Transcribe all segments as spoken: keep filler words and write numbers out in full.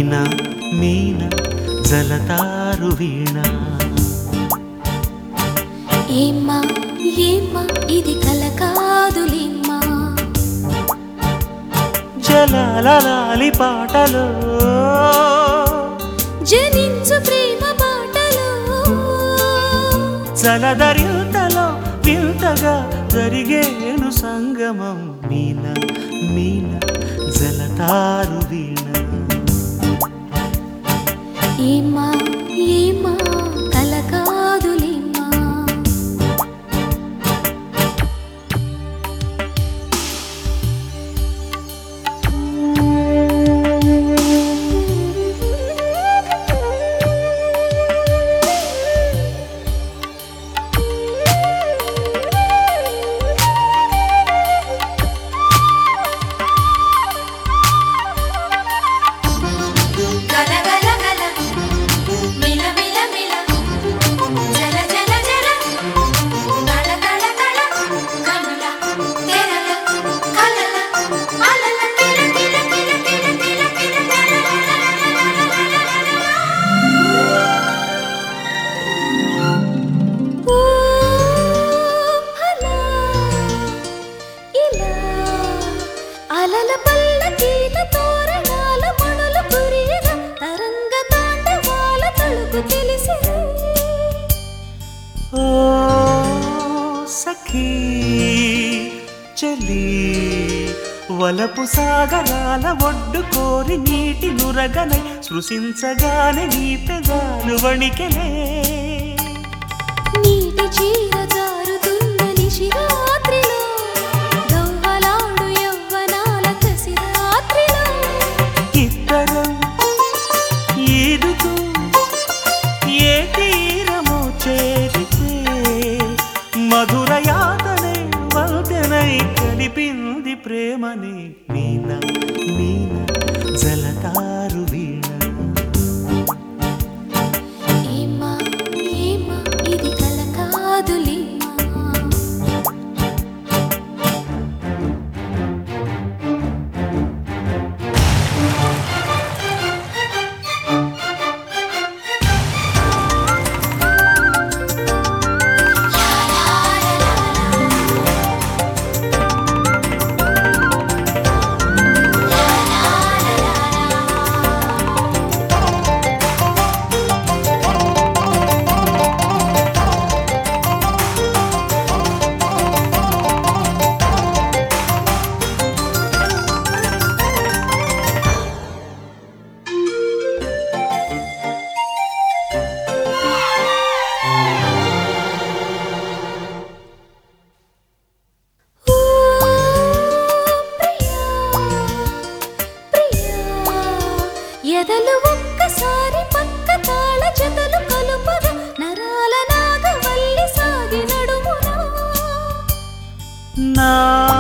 మీనా మీనా జలతారు వీణ ఏమ్మా ఏమ్మా ఇది కల కాదులేమ్మా జలాలలాలి పాటలో జనించు ప్రేమ పాటలో జలధరింతలో వింతగా జరిగేను సంగమం మీనా మీనా జలతారు వీణ ఏమ్మా ఏమ్మా కల కాదులేమ్మా అలల పల్లకీల తోరణాల మణులు కురియగా తరంగ తాండవాల తలుపు తెలిసి ఓ సఖీ చలి వలపు సాగరాల ఒడ్డు కోరి నీటి నురగనై స్పృశించగానే నీ పెదాలు వణికెలే నీటి చీర జారుతున్న నిశిరాత్రిలో దవ్వలాడు యవ్వనాల కసిరాత్రిలో ఇద్దరం ఈదుతూ ఏ తీరము చేరితే మధుర యాతనే వల్తెనై కలిపింది ప్రేమని మీనా మీనా జలతారు వీణ ఏమ్మా ఏమ్మా ఇది కల కాదులేమ్మా ఎదలు ఒక్కసారి పక్క తాళ జతలు కలుపగా నరాల నాగవల్లి సాగి నడుమునా నా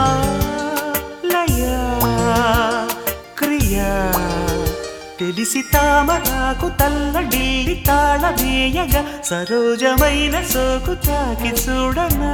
లయ క్రియా తెలిసి తామరాకు తల్లడిల్లి తాళవేయగా సరోజమైన సోకు తాకి చూడనా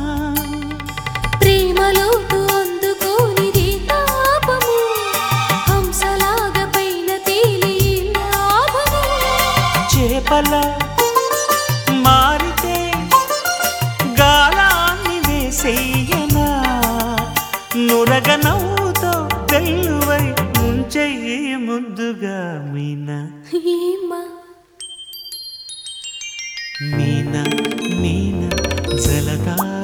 ప్రేమలోటు అందుకోనిది తాపము హంసలాగా పైన తేలి లాభము చేపల మారితే గాలాన్ని వేసేయనా నురగ నవ్వుతో వెల్లువై ముంచెయ్యి ముద్దుగా మీనా ఏమ్మా మీనా మీనా జలదా